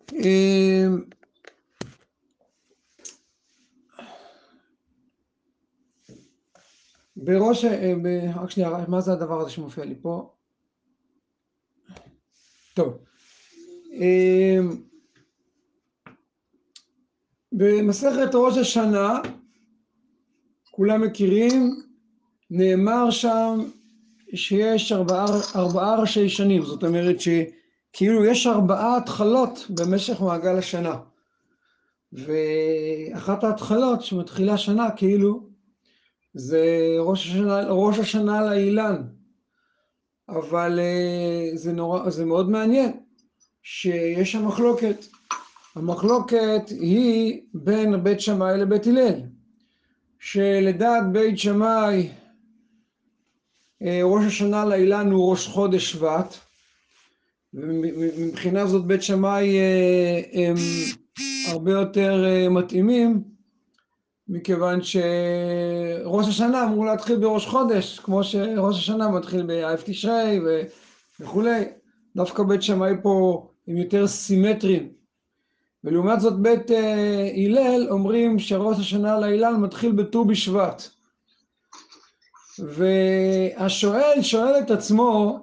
בראש, רק שנייה, מה זה הדבר הזה שמופיע לי פה? טוב. במסכת ראש השנה, כולם מכירים, נאמר שם שיש ארבעה ראשי שנים, זאת אומרת שכאילו יש 4 התחלות במשך מעגל השנה. ואחת ההתחלות שמתחילה שנה כאילו זה ראש השנה לאילן. אבל זה מאוד מעניין שיש שם מחלוקת. המחלוקת היא בין בית שמאי לבית הלל, שלדעת בית שמאי ראש השנה לאילן הוא ראש חודש שבט, ומבחינה זאת בית שמאי הם הרבה יותר מתאימים, מכיוון שראש השנה אמור להתחיל בראש חודש, כמו שראש השנה מתחיל בא' תשרי וכולי. דווקא בית שמאי פה הם יותר סימטריים, ולעומת זאת בית הלל אומרים שראש השנה לאילן מתחיל בט"ו בשבט. והשואל שואל את עצמו,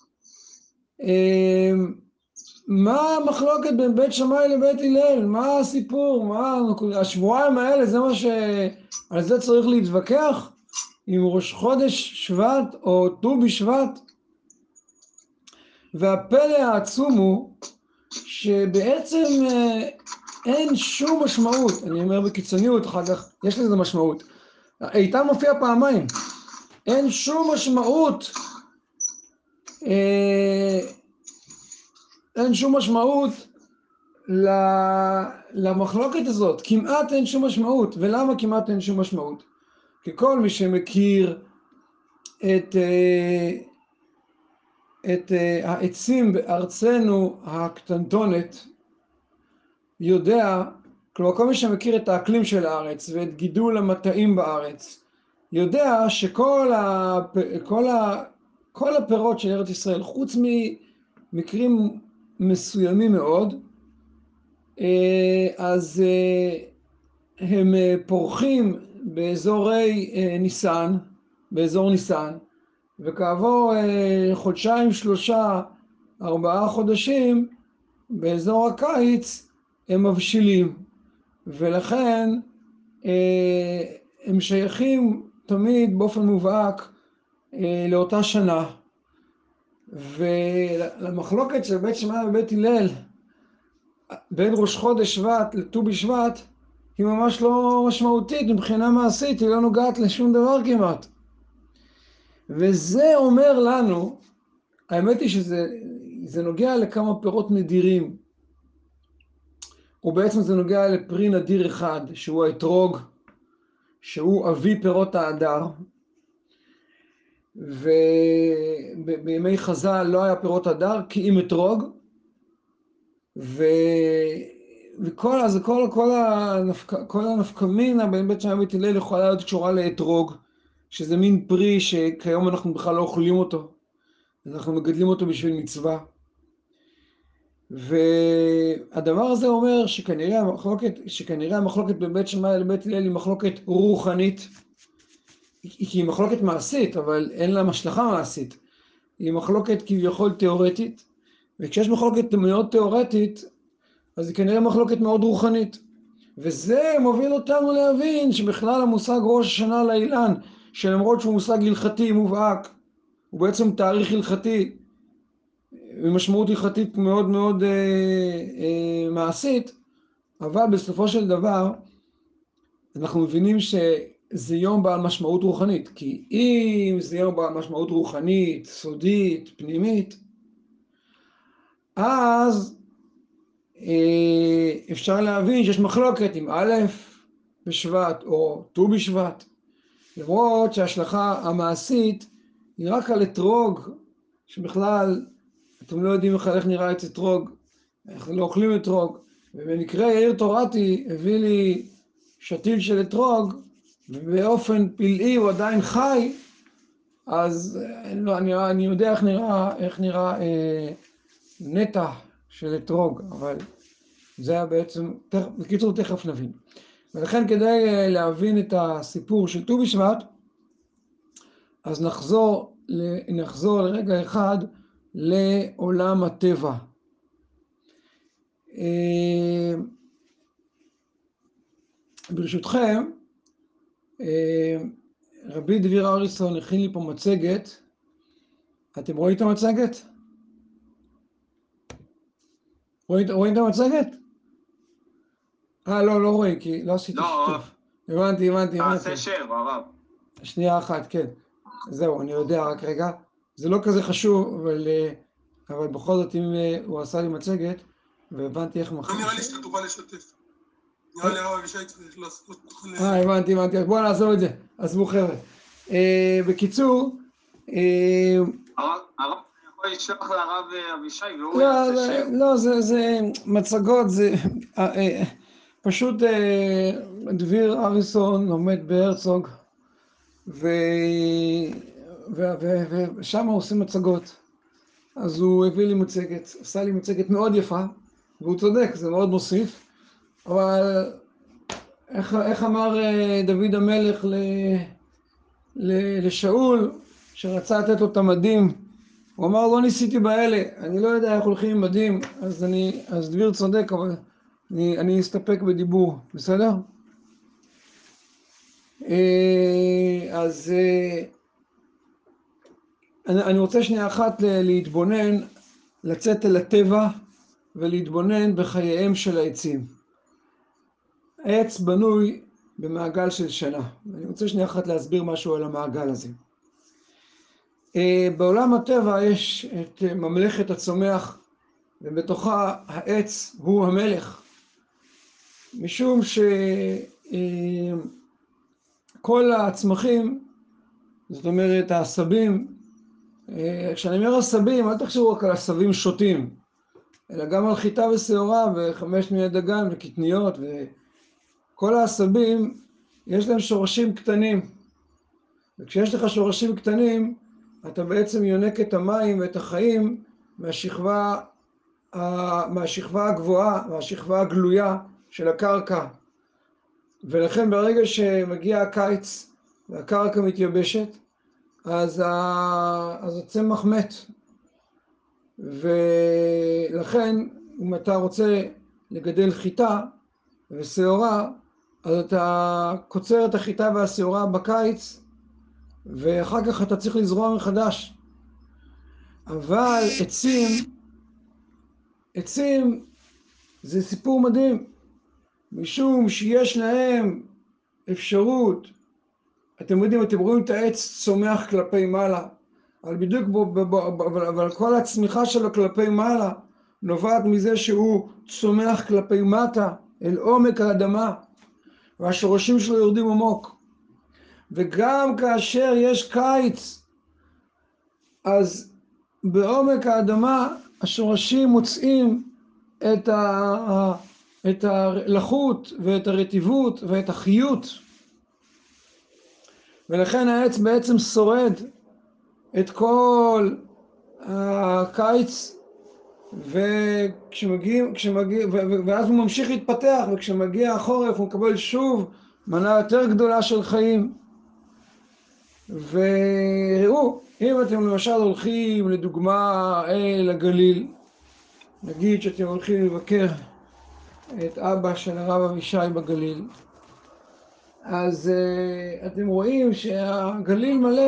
מה המחלוקת בין בית שמאי לבית הלל? מה הסיפור? מה השבועיים האלה? זה מה על זה צריך להתווכח? עם ראש חודש שבט או ט"ו בשבט? והפלא העצום הוא שבעצם אין שום משמעות, אני אומר בקיצוניות, אחר כך יש לזה משמעות, איתה מופיע פעמיים, אין שום משמעות, אין שום משמעות למחלוקת הזאת, כמעט אין שום משמעות. ולמה כמעט אין שום משמעות? כי כל מי שמכיר את העצים בארצנו הקטנטונת יודע, כלומר כל מי שמכיר את האקלים של הארץ ואת גידול המטעים בארץ, יודע שכל הפירות של ארץ ישראל, חוץ ממקרים מסוימים מאוד, אז הם פורחים באזור ניסן, וכעבור חודשיים, 3, 4 חודשים, באזור הקיץ, הם מבשילים, ולכן הם שייכים תמיד באופן מובהק לאותה שנה. ולמחלוקת של בית שמאי ובית הלל בין ראש חודש שבט לט"ו בשבט היא ממש לא משמעותית מבחינה מעשית, היא לא נוגעת לשום דבר כמעט. וזה אומר לנו, האמת היא שזה נוגע לכמה פירות נדירים, ובעצם זה נוגע לפרי נדיר אחד, שהוא האתרוג, שהוא אבי פירות האדר. ובימי חז"ל לא היה פירות אדר כי אם אתרוג, וכל הנפקמינה בין בית שמאי ובית הלל יכולה להיות קשורה לאתרוג, שזה מין פרי שכיום אנחנו בכלל לא אוכלים אותו, אנחנו מגדלים אותו בשביל מצווה. והדבר הזה אומר שכנראה המחלוקת בין בית שמאי לבית הלל היא מחלוקת רוחנית, היא מחלוקת מעשית, אבל אין לה השלכה מעשית. היא מחלוקת כביכול תיאורטית, וכשיש מחלוקת מאוד תיאורטית, אז היא כנראה מחלוקת מאוד רוחנית. וזה מוביל אותנו להבין שבכלל המושג ראש השנה לאילן, שלמרות שהוא מושג הלכתי מובהק, הוא בעצם תאריך הלכתי, ומשמעות הלכתית מאוד מאוד מעשית, אבל בסופו של דבר, אנחנו מבינים זה יום בעל משמעות רוחנית, כי אם זה יום בעל משמעות רוחנית, סודית, פנימית, אז אפשר להבין שיש מחלוקת עם א' בשבט או ט"ו בשבט, למרות שההשלכה המעשית היא רק על אתרוג, שבכלל אתם לא יודעים איך נראה את אתרוג, אנחנו לא אוכלים אתרוג, ובמקרה יאיר תורתי הביא לי שתיל של אתרוג, ובאופן פלאי הוא עדיין חי, אז אני יודע איך נראה נתח של אתרוג, אבל זה היה בעצם, בקיצור תכף נבין. ולכן כדי להבין את הסיפור של ט"ו בשבט, אז נחזור לרגע אחד לעולם הטבע. ברשותכם, רבי דביר אריסון הכין לי פה מצגת. אתם רואים את המצגת? רואים את המצגת? לא רואים, כי לא עשיתי שיתוף. הבנתי. תעשה share, הרב. שנייה אחת, כן. זהו, אני יודע, רק רגע. זה לא כזה חשוב, אבל בכל זאת, אם הוא עשה לי מצגת, והבנתי איך לא נראה לי שאתה תוכל לשתף. נראה לי הרב אבישי צריך לעשות... הבנתי. בואו נעזוב את זה. עזבו חבר'ה. בקיצור... הרב יכול לשלוח לרב אבישי והוא יעשה share. לא, זה מצגות, זה... פשוט דביר אריסון לומד בהרצוג, ושם עושים מצגות. אז הוא הביא לי מצגת, עשה לי מצגת מאוד יפה, והוא צודק, זה מאוד מוסיף, אבל איך אמר דוד המלך לשאול, שרצה לתת לו את המדים, הוא אמר, לא ניסיתי באלה, אני לא יודע איך הולכים עם מדים, אז דביר צודק, אבל אני אסתפק בדיבור, בסדר? אז אני רוצה שנייה אחת להתבונן, לצאת אל הטבע ולהתבונן בחייהם של העצים. העץ בנוי במעגל של שנה, ואני רוצה שנייה אחת להסביר משהו על המעגל הזה. בעולם הטבע יש את ממלכת הצומח, ובתוכה העץ הוא המלך, משום שכל הצמחים, זאת אומרת העשבים, כשאני אומר עשבים, אל תחשבו רק על עשבים שוטים, אלא גם על חיטה ושעורה וחמש מיני דגן וקטניות, וכל העשבים יש להם שורשים קטנים, וכשיש לך שורשים קטנים, אתה בעצם יונק את המים ואת החיים מהשכבה הגבוהה, מהשכבה הגלויה של הקרקע. ולכן ברגע שמגיע הקיץ והקרקע מתייבשת, אז הצמח מת. ולכן אם אתה רוצה לגדל חיטה ושעורה, אז אתה קוצר את החיטה והשעורה בקיץ, ואחר כך אתה צריך לזרוע מחדש. אבל עצים זה סיפור מדהים, משום שיש להם אפשרות, אתם יודעים, אתם רואים את העץ צומח כלפי מעלה, אבל בדיוק אבל כל הצמיחה שלו כלפי מעלה נובעת מזה שהוא צומח כלפי מטה, אל עומק האדמה, והשורשים שלו יורדים עמוק. וגם כאשר יש קיץ, אז בעומק האדמה השורשים מוצאים את הלחות ואת הרטיבות ואת החיות, ולכן העץ בעצם שורד את כל הקיץ, ואז הוא ממשיך להתפתח, וכשמגיע החורף הוא מקבל שוב מנה יותר גדולה של חיים. וראו, אם אתם למשל הולכים לדוגמה אל הגליל, נגיד שאתם הולכים לבקר את אבא של הרב אבישי בגליל, אז אתם רואים שהגליל מלא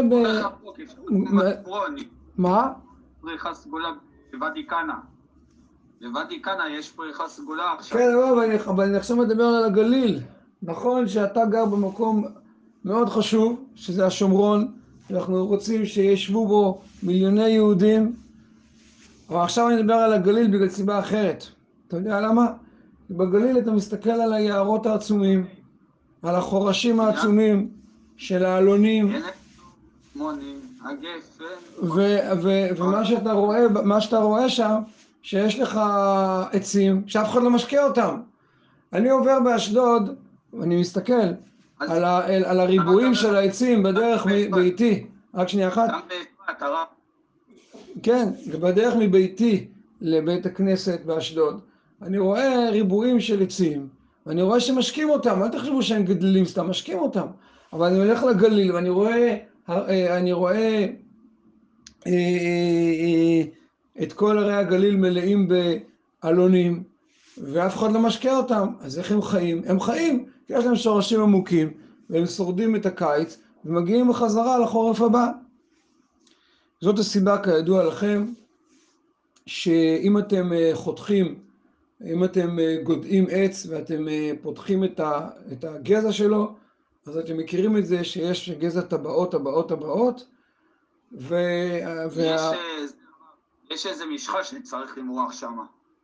מה? פריחה סגולה בוואדי קאנה. בוואדי קאנה יש פריחה סגולה עכשיו. כן, אבל אני עכשיו מדבר על הגליל. נכון שאתה גר במקום מאוד חשוב, שזה השומרון, אנחנו רוצים שישבו בו מיליוני יהודים, אבל עכשיו אני מדבר על הגליל בגלל סיבה אחרת. אתה יודע למה? בגליל אתה מסתכל על היערות העצומים, על החורשים העצומים של העלונים, ומה שאתה רואה שם, שיש לך עצים שאף אחד לא משקיע אותם. אני עובר באשדוד ואני מסתכל על הריבועים של העצים בדרך מביתי, רק שנייה אחת. כן, בדרך מביתי לבית הכנסת באשדוד. אני רואה ריבועים של עצים, ואני רואה שמשקים אותם, אל תחשבו שהם גדלים סתם, משקים אותם. אבל אני הולך לגליל ואני רואה את כל ערי הגליל מלאים באלונים, ואף אחד לא משקה אותם. אז איך הם חיים? הם חיים, כי יש להם שורשים עמוקים, והם שורדים את הקיץ, ומגיעים בחזרה לחורף הבא. זאת הסיבה, כידוע לכם, שאם אתם חותכים, אם אתם גודעים עץ ואתם פותחים את הגזע שלו, אז אתם מכירים את זה שיש גזע טבעות, יש איזה משחה שצריך למרוח שם.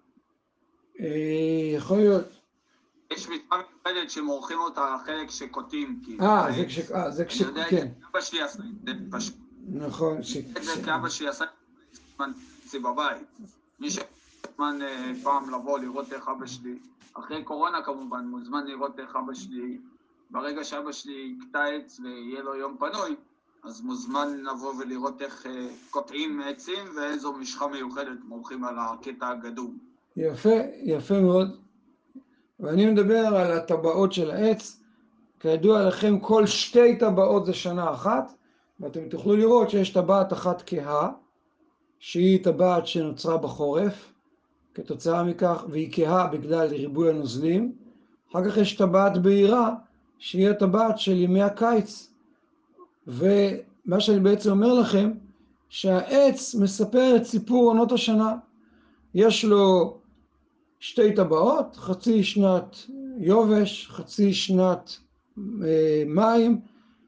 יכול להיות. יש משחה מיוחדת שמורחים אותה החלק שקוטעים. זה כש... אני יודע, כן. אבא שלי עשה את זה פשוט. נכון. את זה כאבא שלי עשה את זה בבית. מי שזמן פעם לבוא לראות איך אבא שלי, אחרי קורונה כמובן, מוזמן לראות איך אבא שלי, ברגע שאבא שלי יקטע עץ ויהיה לו יום פנוי, אז מוזמן לבוא ולראות איך קוטעים עצים ואיזו משחה מיוחדת מורחים על הקטע הגדול. יפה מאוד. ואני מדבר על הטבעות של העץ. כידוע לכם, כל 2 טבעות זה שנה אחת, ואתם תוכלו לראות שיש טבעת אחת כהה, שהיא טבעת שנוצרה בחורף, כתוצאה מכך, והיא כהה בגלל ריבוי הנוזלים. אחר כך יש טבעת בהירה, שהיא הטבעת של ימי הקיץ. ומה שאני בעצם אומר לכם, שהעץ מספר את סיפור עונות השנה. יש לו 2 טבעות, חצי שנת יובש, חצי שנת מים,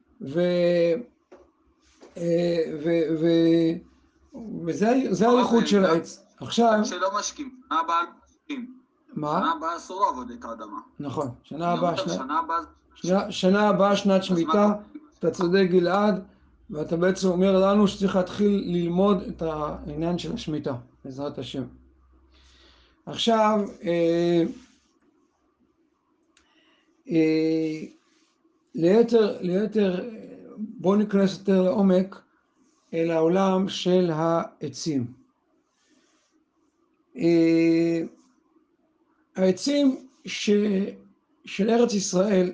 וזה הייחוד של העץ. עכשיו... שלא משקים, שנה הבאה לא משקים. מה? שנה הבאה אסור לעבוד את האדמה. נכון, שנה הבאה שנת שמיטה, אתה צודק גלעד, ואתה בעצם אומר לנו שצריך להתחיל ללמוד את העניין של השמיטה, בעזרת השם. עכשיו, בואו ניכנס יותר לעומק אל העולם של העצים. העצים של ארץ ישראל,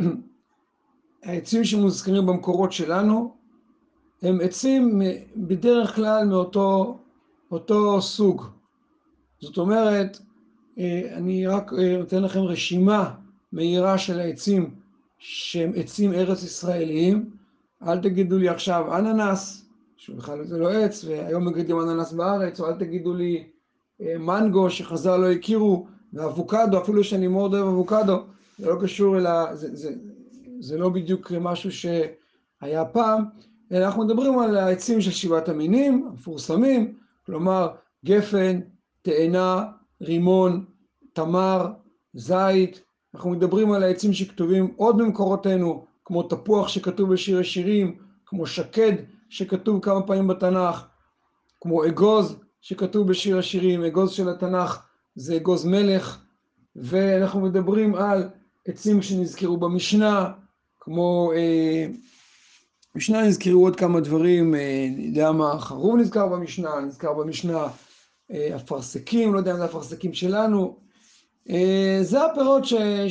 העצים שמוזכרים במקורות שלנו, הם עצים בדרך כלל מאותו סוג. זאת אומרת, אני רק נותן לכם רשימה מהירה של העצים שהם עצים ארץ ישראליים. אל תגידו לי עכשיו אננס, שבכלל זה לא עץ, והיום מגדלים אננס בארץ, או אל תגידו לי מנגו שחז"ל לא הכירו, ואבוקדו, אפילו שאני מאוד אוהב אבוקדו, זה לא קשור זה לא בדיוק משהו שהיה פעם, אלא אנחנו מדברים על העצים של 7 המינים, המפורסמים, כלומר גפן, תאנה, רימון, תמר, זית. אנחנו מדברים על העצים שכתובים עוד במקורותינו, כמו תפוח שכתוב בשיר השירים, כמו שקד שכתוב כמה פעמים בתנ"ך, כמו אגוז שכתוב בשיר השירים. אגוז של התנ"ך זה אגוז מלך. ואנחנו מדברים על עצים שנזכרו במשנה, כמו משנה נזכרו עוד כמה דברים, למה חרוב נזכר במשנה, אפרסקים, לא יודע אם זה אפרסקים שלנו. זה הפירות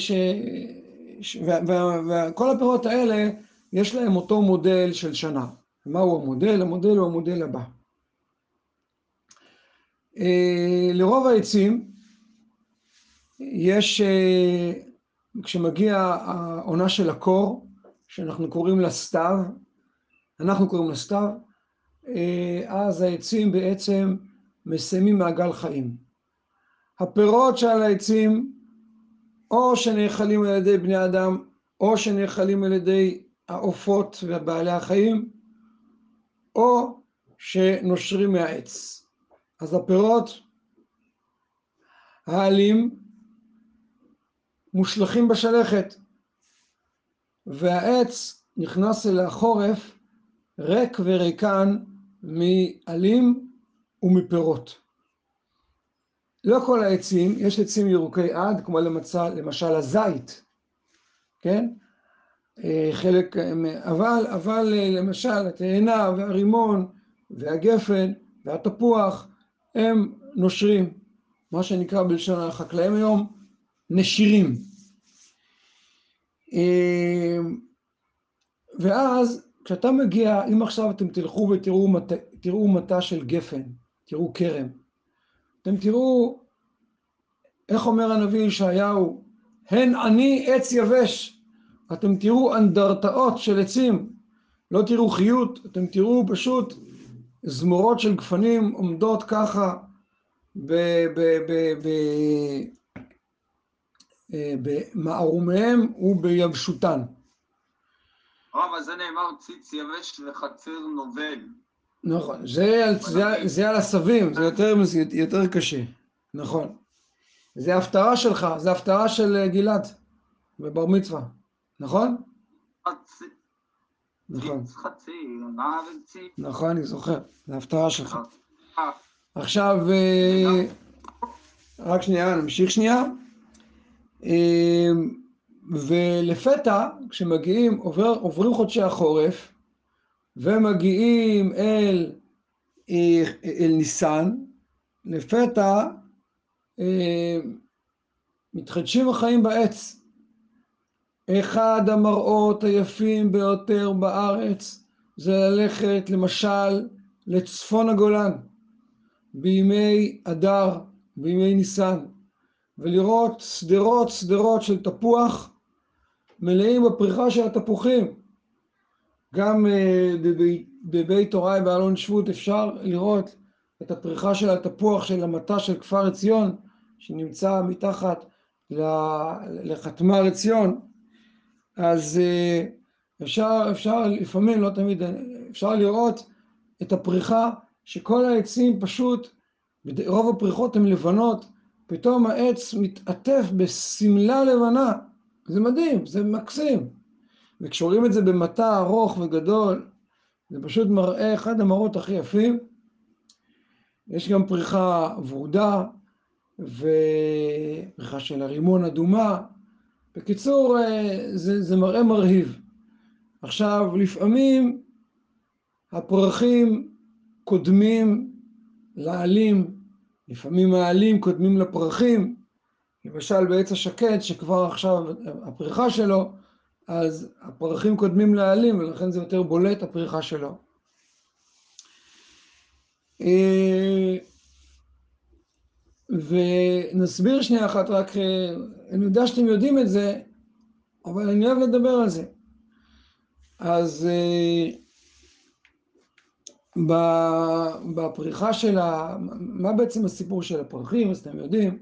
וכל הפירות האלה יש להם אותו מודל של שנה. מהו המודל? המודל הוא המודל הבא. לרוב העצים יש, כשמגיע העונה של הקור, שאנחנו קוראים לה סתיו, אז העצים בעצם מסיימים מעגל חיים. הפירות של העצים או שנאכלים על ידי בני אדם, או שנאכלים על ידי העופות ובעלי החיים, או שנושרים מהעץ. אז הפירות העלים מושלכים בשלכת, והעץ נכנס אל החורף ריק וריקן מעלים ומפירות. לא כל העצים, יש עצים ירוקי עד, כמו למשל הזית, כן? חלק, אבל למשל התאנה והרימון והגפן והתפוח הם נושרים. מה שנקרא בלשון החקלאים היום, נשירים. ואז כשאתה מגיע, אם עכשיו אתם תלכו ותראו מטע של גפן, תראו כרם, אתם תראו, איך אומר הנביא ישעיהו, הן אני עץ יבש, אתם תראו אנדרטאות של עצים, לא תראו חיות, אתם תראו פשוט זמורות של גפנים עומדות ככה במערומיהם וביבשותן. רב, אז זה נאמר ציץ יבש וחציר נובל. נכון, זה על הסבים, זה יותר קשה, נכון. זה הפתרה שלך, זה הפתרה של גלעד בבר מצווה, נכון? נכון. ציץ חציר, נעל ציץ. נכון, אני זוכר, זה הפתרה שלך. עכשיו, רק שנייה, נמשיך שנייה. ולפתע, כשמגיעים, עוברים חודשי החורף, ומגיעים אל ניסן, לפתע מתחדשים החיים בעץ. אחד המראות היפים ביותר בארץ זה ללכת למשל לצפון הגולן בימי אדר, בימי ניסן, ולראות סדרות של תפוח מלאים בפריחה של התפוחים. גם בבית הוריי באלון שבות אפשר לראות את הפריחה של התפוח של המטע של כפר עציון, שנמצא מתחת לחתמר עציון. אז אפשר לפעמים, לא תמיד, אפשר לראות את הפריחה שכל העצים פשוט, רוב הפריחות הן לבנות, פתאום העץ מתעטף בסמלה לבנה. זה מדהים, זה מקסים. וכשרואים את זה במטע ארוך וגדול, זה פשוט מראה אחד המראות הכי יפים. יש גם פריחה ורודה, ופריחה של הרימון אדומה. בקיצור, זה מראה מרהיב. עכשיו, לפעמים הפרחים קודמים לעלים, לפעמים העלים קודמים לפרחים. למשל בעץ השקט, שכבר עכשיו הפריחה שלו, אז הפרחים קודמים לעלים, ולכן זה יותר בולט הפריחה שלו. ונסביר שנייה אחת, רק אני יודע שאתם יודעים את זה, אבל אני אוהב לדבר על זה. אז בפריחה של מה בעצם הסיפור של הפרחים? אז אתם יודעים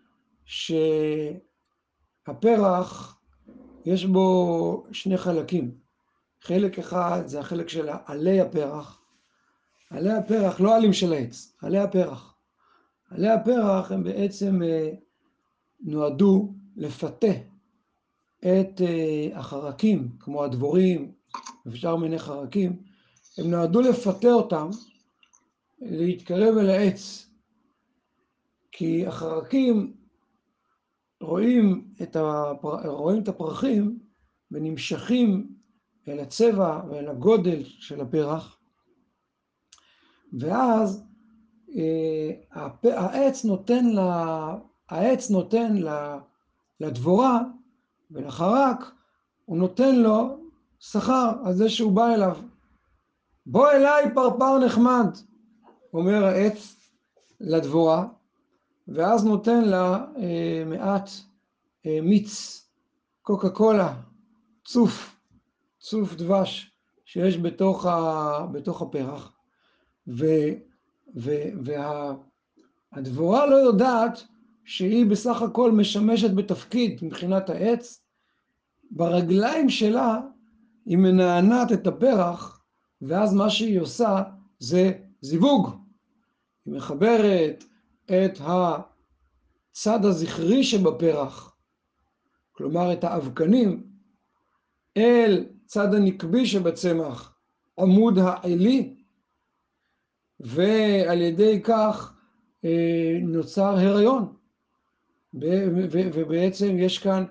שהפרח יש בו שני חלקים. חלק אחד זה החלק של עלי הפרח. עלי הפרח, לא עלים של העץ, עלי הפרח. עלי הפרח הם בעצם נועדו לפתה את החרקים, כמו הדבורים, ושאר מיני חרקים, הם נועדו לפתה אותם להתקרב אל העץ. כי החרקים רואים את הפרחים ונמשכים אל הצבע ואל הגודל של הפרח, ואז העץ נותן לדבורה ולחרק, הוא נותן לו שכר על זה שהוא בא אליו. בוא אליי פרפר נחמד, אומר העץ לדבורה, ואז נותן לה מעט מיץ, קוקה קולה, צוף דבש שיש בתוך הפרח. והדבורה לא יודעת שהיא בסך הכל משמשת בתפקיד מבחינת העץ. ברגליים שלה היא מנענעת את הפרח, ואז מה שהיא עושה זה זיווג. היא מחברת את הצד הזכרי שבפרח, כלומר את האבקנים, אל צד הנקבי שבצמח, עמוד העלי, ועל ידי כך נוצר הריון. ובעצם יש כאן,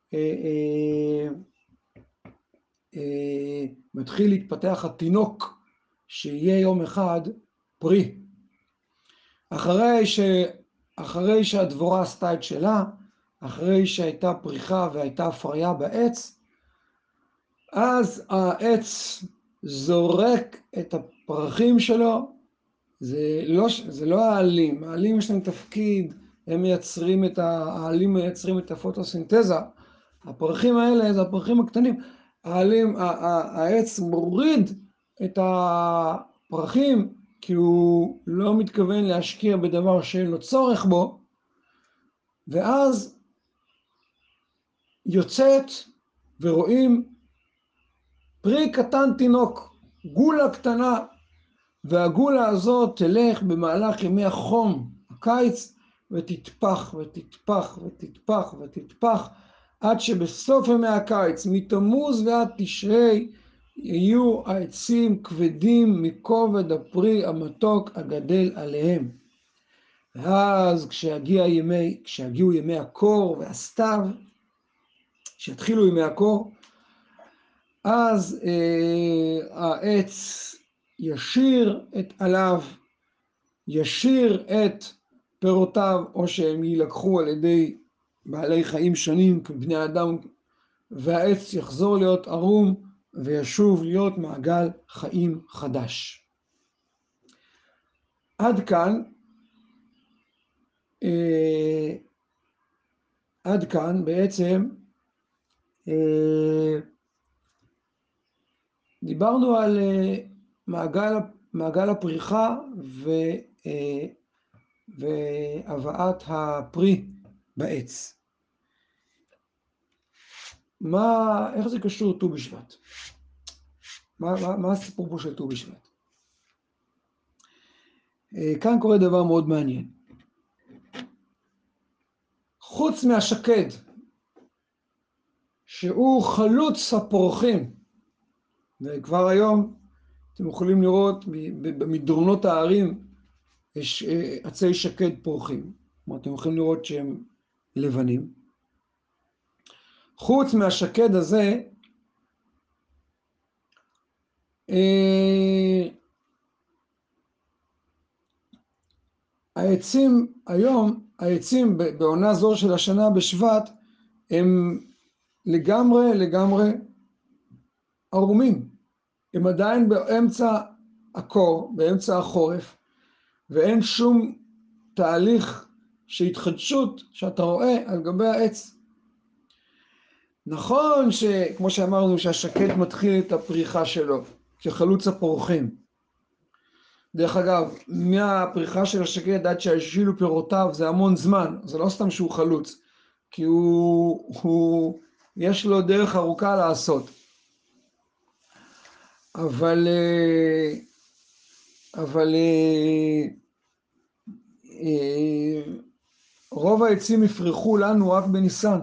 מתחיל להתפתח התינוק שיהיה יום אחד פרי. אחרי אחרי שהדבורה עשתה את שלה, אחרי שהייתה פריחה והייתה הפריה בעץ, אז העץ זורק את הפרחים שלו. זה לא העלים, העלים יש להם תפקיד, העלים מייצרים את הפוטוסינתזה. הפרחים האלה זה הפרחים הקטנים. העץ מוריד את הפרחים כי הוא לא מתכוון להשקיע בדבר שאין לו צורך בו, ואז יוצאת ורואים פרי קטן תינוק, גולה קטנה, והגולה הזאת תלך במהלך ימי החום, הקיץ, ותתפח ותתפח ותתפח ותתפח, עד שבסוף ימי הקיץ, מתמוז ועד תשרי, יהיו העצים כבדים מכובד הפרי המתוק הגדל עליהם. ואז כשיגיעו ימי הקור והסתיו, כשיתחילו ימי הקור, אז העץ ישיר את עליו, ישיר את פירותיו, או שהם יילקחו על ידי בעלי חיים שונים כבני אדם, והעץ יחזור להיות ערום וישוב להיות מעגל חיים חדש. עד כאן בעצם דיברנו על מעגל הפריחה והבאת הפרי בעץ. איך זה קשור ט"ו בשבט? מה הסיפור פה של ט"ו בשבט? כאן קורה דבר מאוד מעניין. חוץ מהשקד, שהוא חלוץ הפורחים, וכבר היום אתם יכולים לראות במדרונות הערים יש עצי שקד פורחים, כלומר אתם יכולים לראות שהם לבנים. חוץ מהשקד הזה, העצים בעונה זו של השנה בשבט, הם לגמרי ערומים. הם עדיין באמצע הקור, באמצע החורף, ואין שום תהליך של התחדשות שאתה רואה על גבי העץ. נכון שכמו שאמרנו שהשקד מתחיל את הפריחה שלו כחלוץ הפורחים. דרך אגב, מהפריחה של השקד עד שהשילו פירותיו זה המון זמן, זה לא סתם שהוא חלוץ, כי יש לו דרך ארוכה לעשות. אבל רוב העצים יפרחו לנו רק בניסן,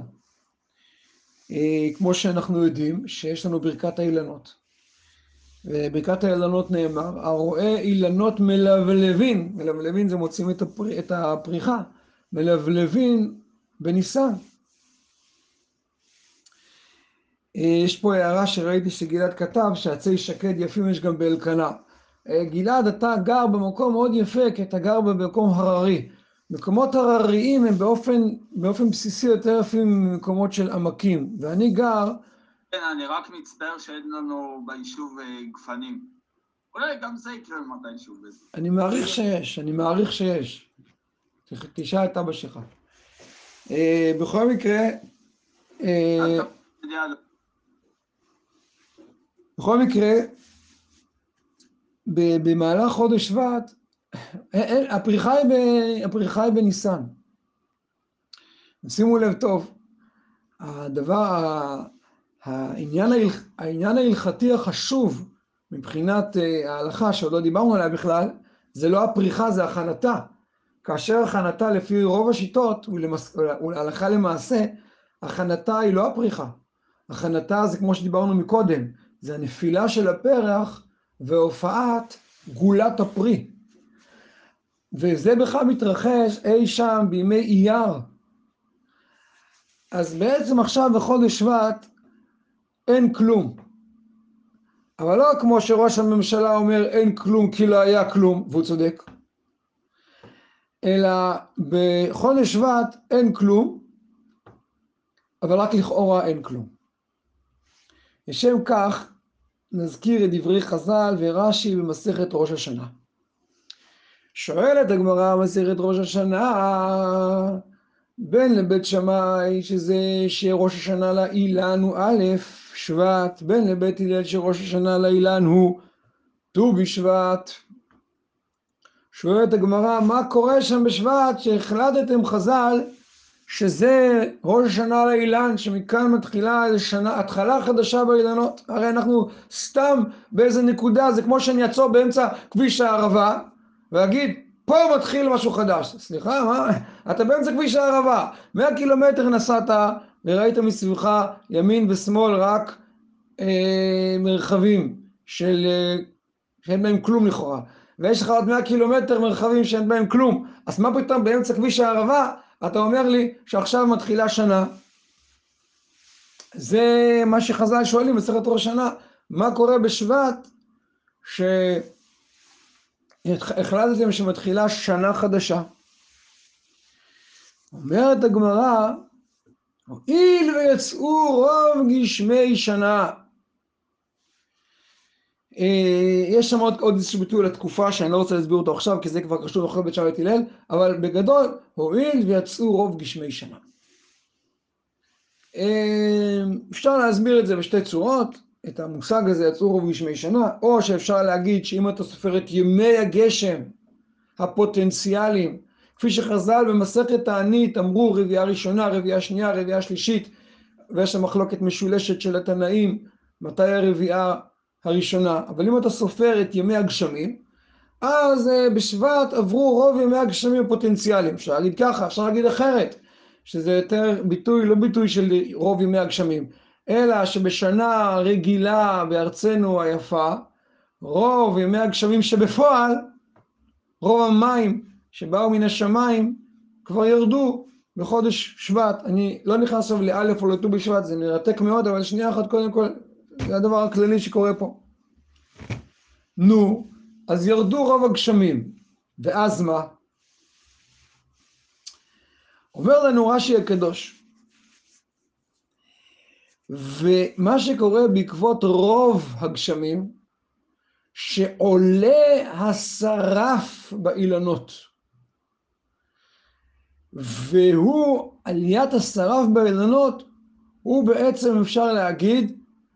כמו שאנחנו יודעים שיש לנו ברכת האילנות. בברכת האילנות נאמר, הרואה אילנות מלבלבין, מלבלבין זה מוצאים את הפריחה, מלבלבין בניסן. יש פה הערה שראיתי שגלעד כתב, שעצי שקד יפים יש גם באלקנה. גלעד, אתה גר במקום מאוד יפה, כי אתה גר במקום הררי. מקומות הרריים הם באופן בסיסי יותר יפים ממקומות של עמקים, ואני גר... כן, אני רק מצטער שאין לנו ביישוב גפנים. אולי גם זה יקרה מתישהו בזה. אני מעריך שיש. תשאל את אבא שלך. בכל מקרה... בכל מקרה, במהלך חודש שבט, הפריחה היא בניסן. שימו לב טוב, העניין ההלכתי החשוב מבחינת ההלכה, שעוד לא דיברנו עליה בכלל, זה לא הפריחה, זה הכנתה. כאשר הכנתה לפי רוב השיטות, ולהלכה למעשה, הכנתה היא לא הפריחה. הכנתה זה כמו שדיברנו מקודם, זה הנפילה של הפרח והופעת גולת הפרי. וזה בכלל מתרחש אי שם בימי אייר. אז בעצם עכשיו בחודש שבט אין כלום. אבל לא כמו שראש הממשלה אומר אין כלום כי לא היה כלום, והוא צודק. אלא בחודש שבט אין כלום, אבל רק לכאורה אין כלום. לשם כך נזכיר את דברי חז"ל ורש"י במסכת ראש השנה. שואלת הגמרא במסכת ראש השנה, בין לבית שמאי שזה שראש השנה לאילן הוא א' שבט, בין לבית הלל שראש השנה לאילן הוא ט"ו בשבט. שואלת הגמרא, מה קורה שם בשבט שהחלטתם חז"ל שזה ראש השנה לאילן, שמכאן מתחילה התחלה חדשה באילנות? הרי אנחנו סתם באיזה נקודה, זה כמו שאני אעצור באמצע כביש הערבה ואגיד, פה מתחיל משהו חדש. סליחה, מה? אתה באמצע כביש הערבה, 100 קילומטר נסעת וראית מסביבך ימין ושמאל רק מרחבים שאין בהם כלום לכאורה, ויש לך עוד 100 קילומטר מרחבים שאין בהם כלום, אז מה פתאום באמצע כביש הערבה אתה אומר לי שעכשיו מתחילה שנה? זה מה שחז"ל שואלים במסכת ראש השנה, מה קורה בשבט שהחלטתם שמתחילה שנה חדשה? אומרת הגמרא, הואיל ויצאו רוב גשמי שנה. יש שם עוד איזשהו ביטוי לתקופה שאני לא רוצה להסביר אותו עכשיו, כי זה כבר קשור לכל בית שמאי ובית הלל, אבל בגדול, הואיל ויצאו רוב גשמי שנה. אפשר להסביר את זה בשתי צורות, את המושג הזה יצאו רוב גשמי שנה, או שאפשר להגיד שאם אתה סופר את ימי הגשם הפוטנציאליים, כפי שחז"ל במסכת תענית אמרו רביעה ראשונה, רביעה שנייה, רביעה שלישית, ויש שם מחלוקת משולשת של התנאים, מתי הרביעה הראשונה, אבל אם אתה סופר את ימי הגשמים, אז בשבט עברו רוב ימי הגשמים הפוטנציאליים. אפשר להגיד ככה, אפשר להגיד אחרת, שזה יותר ביטוי, לא ביטוי של רוב ימי הגשמים, אלא שבשנה רגילה בארצנו היפה, רוב ימי הגשמים שבפועל, רוב המים שבאו מן השמיים כבר ירדו בחודש שבט. אני לא נכנס עכשיו לאלף או לט"ו בשבט, זה מרתק מאוד, אבל שנייה אחת קודם כל, זה הדבר הכללי שקורה פה. נו, אז ירדו רוב הגשמים, ואז מה? אומר לנו רש"י הקדוש, ומה שקורה בעקבות רוב הגשמים, שעולה השרף באילנות, והוא עליית השרף באילנות, הוא בעצם אפשר להגיד,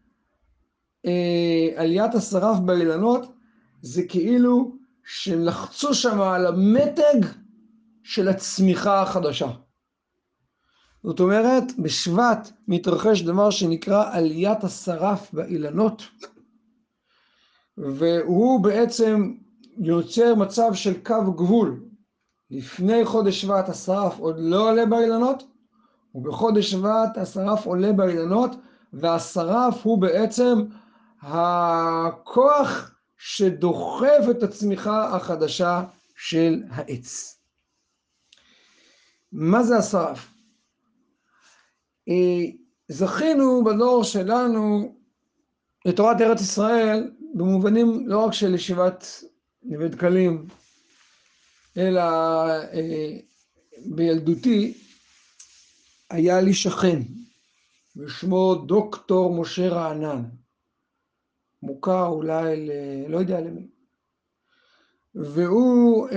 עליית השרף באילנות, זה כאילו שלחצו שם על המתג של הצמיחה החדשה. זאת אומרת, בשבט מתרחש דבר שנקרא עליית השרף באילנות, והוא בעצם יוצר מצב של קו גבול. לפני חודש שבט השרף עוד לא עולה באילנות, ובחודש שבט השרף עולה באילנות, והשרף הוא בעצם הכוח שדוחף את הצמיחה החדשה של העץ. מה זה השרף? זכינו בדור שלנו לתורת ארץ ישראל, במובנים לא רק של ישיבת נווה דקלים, אלא בילדותי היה לי שכן, ושמו דוקטור משה רענן, מוכר אולי לא יודע למי, והוא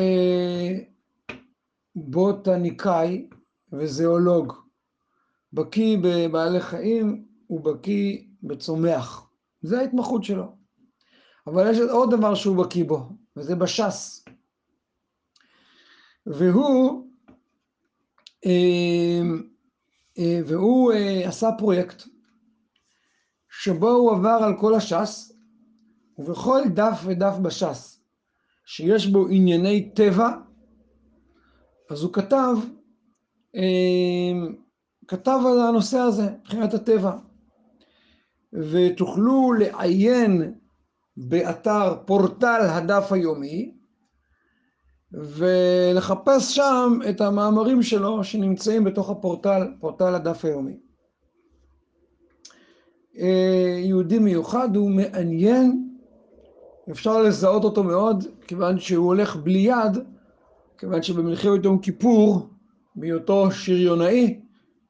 בוטניקאי וזיאולוג, בקיא בבעלי חיים ובקיא בצומח, זה ההתמחות שלו. אבל יש עוד דבר שהוא בקיא בו, וזה בש"ס. והוא עשה פרויקט שבו הוא עבר על כל הש"ס, ובכל דף ודף בש"ס שיש בו ענייני טבע, אז הוא כתב על הנושא הזה, מבחינת הטבע. ותוכלו לעיין באתר פורטל הדף היומי, ולחפש שם את המאמרים שלו שנמצאים בתוך פורטל הדף היומי. יהודי מיוחד, הוא מעניין, אפשר לזהות אותו מאוד, כיוון שהוא הולך בלי יד, כיוון שבמלחמת יום כיפור, בהיותו שריונאי,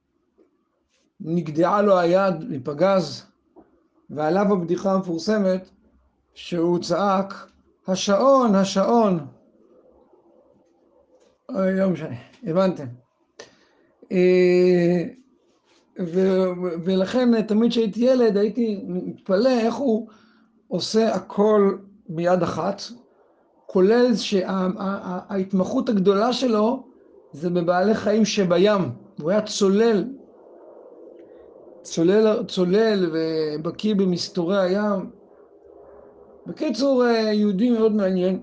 נגדעה לו היד מפגז, ועליו הבדיחה המפורסמת שהוא צעק, השעון, השעון. לא משנה, הבנתם. ולכן תמיד כשהייתי ילד הייתי מתפלא איך הוא עושה הכל ביד אחת, כולל שההתמחות הגדולה שלו זה בבעלי חיים שבים. הוא היה צולל ובקיא במסתורי הים. בקיצור, יהודי מאוד מעניין.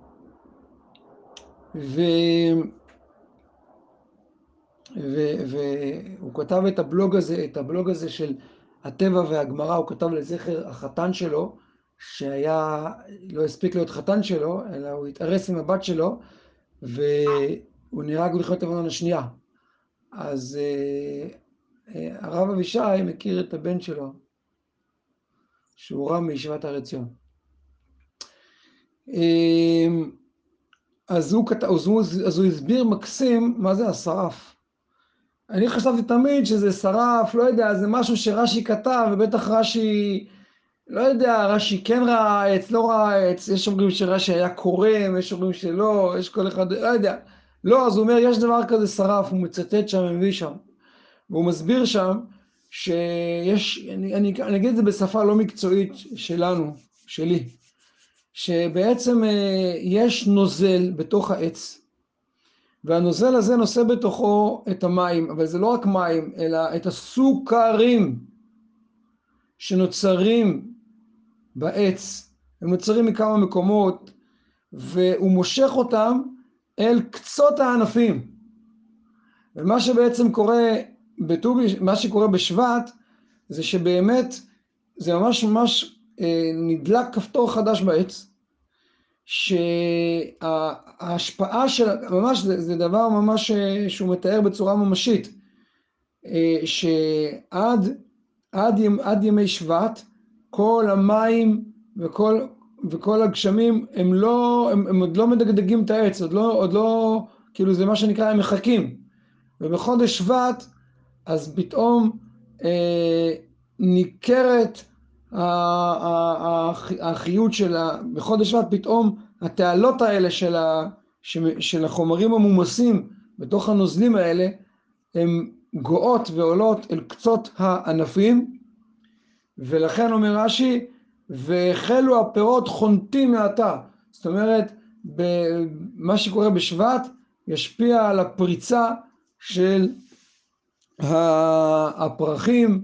והוא כתב את הבלוג הזה של הטבע והגמרא, הוא כתב לזכר החתן שלו, לא הספיק להיות חתן שלו, אלא הוא התארס עם הבת שלו, והוא נהרג במלחמת לבנון השנייה. אז הרב אבישי מכיר את הבן שלו, שהוא רב מישיבת הר עציון. אז הוא הסביר מקסים מה זה השרף. אני חשבתי תמיד שזה שרף, לא יודע, זה משהו שרש"י כתב, ובטח רש"י, לא יודע, רש"י כן ראה עץ, לא ראה עץ, יש אומרים שרש"י היה קורם, יש אומרים שלא, יש כל אחד, לא יודע. לא, אז הוא אומר, יש דבר כזה שרף, הוא מצטט שם, מביא שם. והוא מסביר שם שיש, אני אגיד את זה בשפה לא מקצועית שלנו, שלי, שבעצם יש נוזל בתוך העץ, והנוזל הזה נושא בתוכו את המים, אבל זה לא רק מים, אלא את הסוכרים שנוצרים בעץ, הם נוצרים מכמה מקומות, והוא מושך אותם אל קצות הענפים. ומה שבעצם קורה מה שקורה בשבט, זה שבאמת, זה ממש נדלק כפתור חדש בעץ, שההשפעה של, ממש זה דבר ממש שהוא מתאר בצורה ממשית, שעד ימי שבט, כל המים וכל הגשמים, הם עוד לא מדגדגים את העץ, עוד לא, כאילו זה מה שנקרא, הם מחכים. ובחודש שבט, אז פתאום ניכרת החיות בחודש שבט, פתאום התעלות האלה של החומרים המומסים בתוך הנוזלים האלה, הן גואות ועולות אל קצות הענפים, ולכן אומר רש"י, והחלו הפירות חונטים מעתה. זאת אומרת, מה שקורה בשבט ישפיע על הפריצה של הפרחים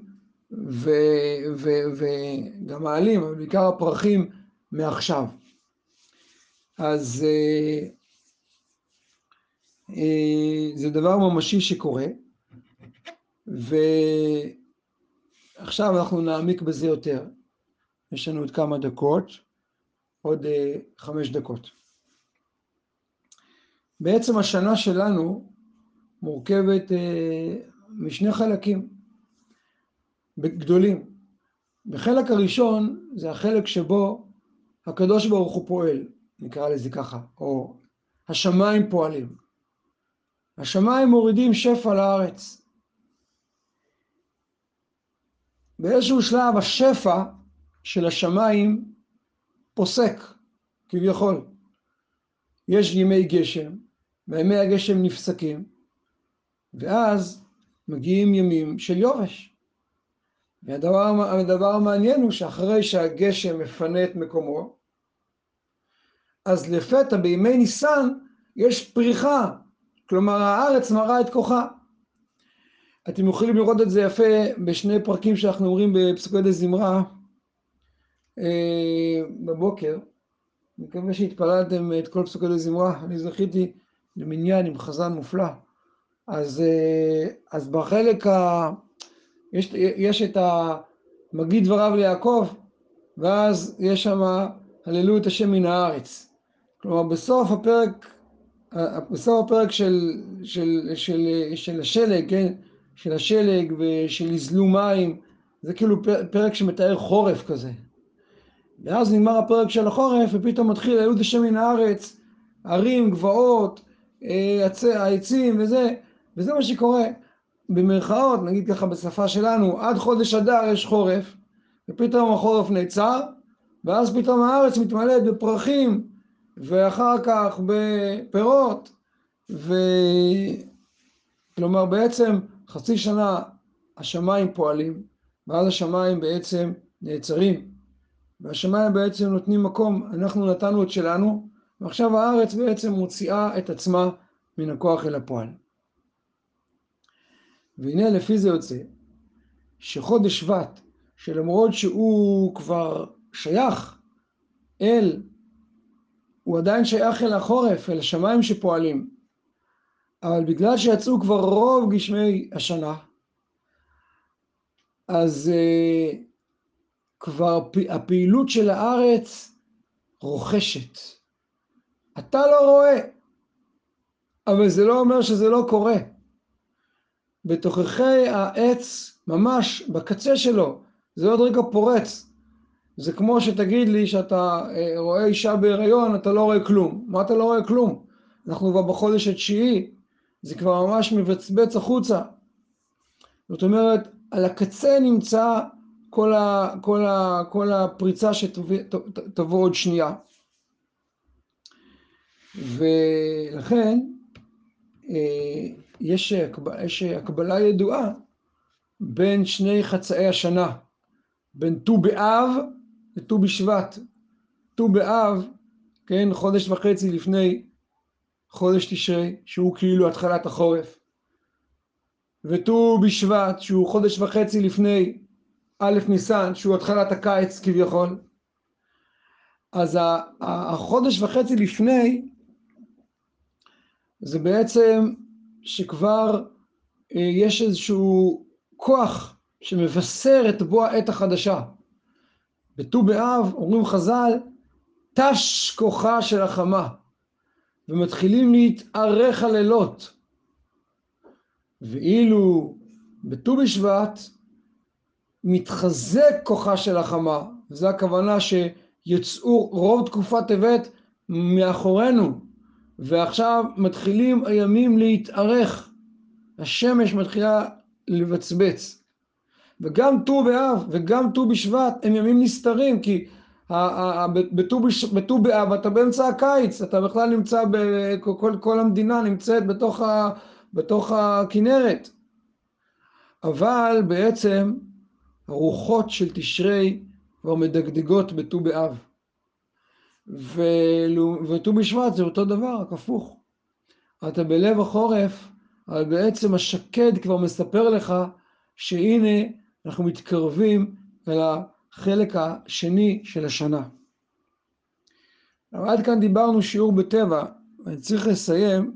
וגם העלים, אבל בעיקר הפרחים מעכשיו. אז זה דבר ממשי שקורה, ועכשיו אנחנו נעמיק בזה יותר. יש לנו עוד כמה דקות, עוד 5 דקות. בעצם השנה שלנו מורכבת משני חלקים גדולים. בחלק הראשון זה החלק שבו הקדוש ברוך הוא פועל, נקרא לזה ככה, או השמיים פועלים. השמיים מורידים שפע לארץ. באיזשהו שלב השפע של השמיים פוסק, כביכול. יש ימי גשם, וימי הגשם נפסקים, ואז מגיעים ימים של יובש. והדבר המעניין הוא שאחרי שהגשם מפנה את מקומו, אז לפתע בימי ניסן יש פריחה, כלומר הארץ מראה את כוחה. אתם יכולים לראות את זה יפה בשני פרקים שאנחנו אומרים בפסוקי דזמרה בבוקר. אני מקווה שהתפללתם את כל פסוקי דזמרה, אני זכיתי למניין עם חזן מופלא. אז בחלק יש את המגיד דבריו ליעקב, ואז יש שם הללו את השם מן הארץ. כלומר בסוף הפרק של השלג, כן? של השלג ושל יזלו מים, זה כאילו פרק שמתאר חורף כזה. ואז נגמר הפרק של החורף, ופתאום מתחיל הללו את השם מן הארץ, ערים, גבעות, העצים וזה, וזה מה שקורה. במרכאות, נגיד ככה בשפה שלנו, עד חודש אדר יש חורף, ופתאום החורף נעצר, ואז פתאום הארץ מתמלאת בפרחים, ואחר כך בפירות, כלומר בעצם חצי שנה השמיים פועלים, ואז השמיים בעצם נעצרים, והשמיים בעצם נותנים מקום, אנחנו נתנו את שלנו, ועכשיו הארץ בעצם מוציאה את עצמה מן הכוח אל הפועל. והנה לפי זה יוצא שחודש שבט, שלמרות שהוא כבר שייך הוא עדיין שייך אל החורף, אל השמיים שפועלים, אבל בגלל שיצאו כבר רוב גשמי השנה, אז כבר הפעילות של הארץ רוכשת. אתה לא רואה, אבל זה לא אומר שזה לא קורה. בתוככי העץ, ממש בקצה שלו, זה עוד רגע פורץ. זה כמו שתגיד לי שאתה רואה אישה בהיריון, אתה לא רואה כלום. מה אתה לא רואה כלום? אנחנו כבר בחודש התשיעי, זה כבר ממש מבצבץ החוצה. זאת אומרת, על הקצה נמצא כל הפריצה שתבוא עוד שנייה. ולכן, יש הקבלה ידועה בין שני חצאי השנה, בין ט"ו באב לט"ו בשבט. ט"ו באב, כן, חודש וחצי לפני חודש תשרי, שהוא כאילו התחלת החורף. וט"ו בשבט, שהוא חודש וחצי לפני א' ניסן, שהוא התחלת הקיץ כביכול. אז החודש וחצי לפני, זה בעצם שכבר יש איזשהו כוח שמבשר את בוא העת החדשה. בט"ו באב אומרים חז"ל, תש כוחה של החמה, ומתחילים להתארך הלילות. ואילו בט"ו בשבט מתחזק כוחה של החמה, וזו הכוונה שיצאו רוב תקופת טבת מאחורינו, ועכשיו מתחילים הימים להתארך, השמש מתחילה לבצבץ. וגם ט"ו באב וגם ט"ו בשבט הם ימים נסתרים, כי בט"ו באב אתה באמצע הקיץ, אתה בכלל נמצא, כל המדינה נמצאת בתוך הכנרת. אבל בעצם הרוחות של תשרי כבר מדגדגות בט"ו באב. וט"ו בשבט זה אותו דבר, רק הפוך. אתה בלב החורף, אבל בעצם השקד כבר מספר לך שהנה אנחנו מתקרבים אל החלק השני של השנה. עד כאן דיברנו שיעור בטבע, ואני צריך לסיים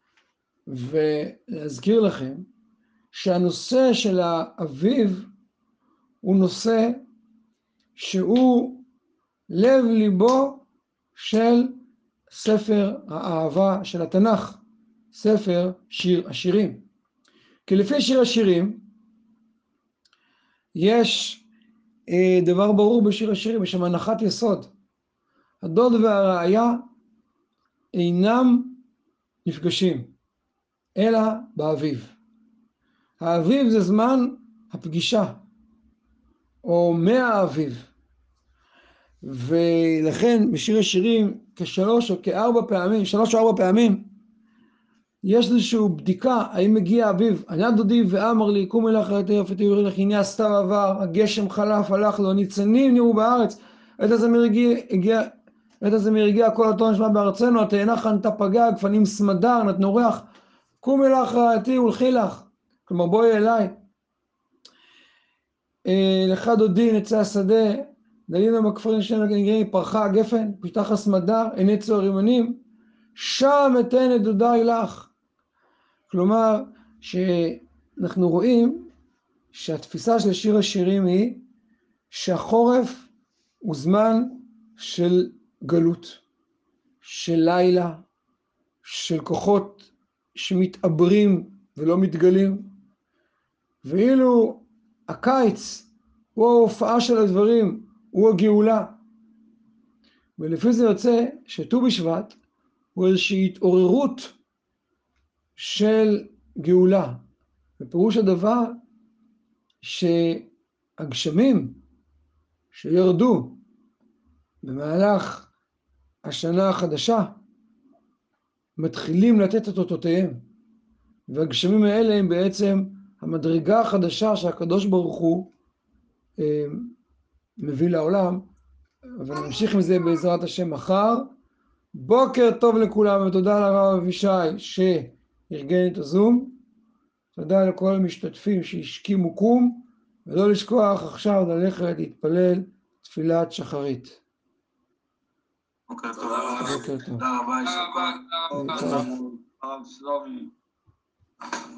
ולהזכיר לכם שהנושא של האביב הוא נושא שהוא לב ליבו של ספר האהבה של התנ"ך, ספר שיר השירים. כי לפי שיר השירים יש דבר ברור בשיר השירים, יש שם הנחת יסוד. הדוד והרעיה אינם נפגשים, אלא באביב. האביב זה זמן הפגישה, או מהאביב. ולכן בשיר השירים כשלוש או ארבע פעמים, יש איזושהי בדיקה, האם מגיע האביב. ענה דודי ואמר לי, קום אליך רעייתי יפתי יורי לך, הנה הסתיו עבר, הגשם חלף, הלך לו, ניצנים נראו בארץ, עת הזמיר הגיע, כל התורה נשמע בארצנו, התאנה חנתה פגה, גפנים סמדר, נתנו ריח, קום אליך רעייתי ולכי לך, כלומר בואי אליי. לך דודי נצא השדה, דלינו בכפרים שלנו נגרים, פרחה הגפן, פתח הסמדר, עיני צוהר רימונים, שם אתן את דודי לך. כלומר, שאנחנו רואים שהתפיסה של שיר השירים היא שהחורף הוא זמן של גלות, של לילה, של כוחות שמתעברים ולא מתגלים, ואילו הקיץ הוא ההופעה של הדברים, הוא הגאולה. ולפי זה יוצא שט"ו בשבט הוא איזושהי התעוררות של גאולה. ופירוש הדבר שהגשמים שירדו במהלך השנה החדשה מתחילים לתת את אותותיהם. והגשמים האלה הם בעצם המדרגה החדשה שהקדוש ברוך הוא מביא לעולם. אבל נמשיך עם זה בעזרת השם מחר. בוקר טוב לכולם, ותודה לרב אבישי שארגן את הזום. תודה לכל המשתתפים שהשכימו קום, ולא לשכוח עכשיו ללכת להתפלל תפילת שחרית. בוקר טוב. בוקר טוב. תודה רבה, יישר כוח. הרב שלומי.